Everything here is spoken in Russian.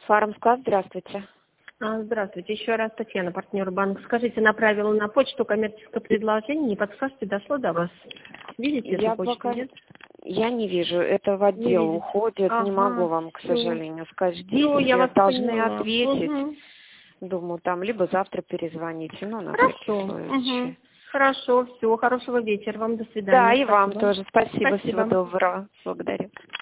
Фармсклад, здравствуйте. Здравствуйте, еще раз Татьяна, партнер банка. Скажите, направила на почту коммерческое предложение, не подскажете, дошло до вас? Видите эту почту, нет? Я не вижу, это в отдел уходит, не могу вам, к сожалению, сказать. Здесь должны ответить. Думаю, там либо завтра перезвоните, на всякий случай. Хорошо, все, хорошего вечера вам, до свидания. Да, и вам тоже. Спасибо, всего доброго. Благодарю.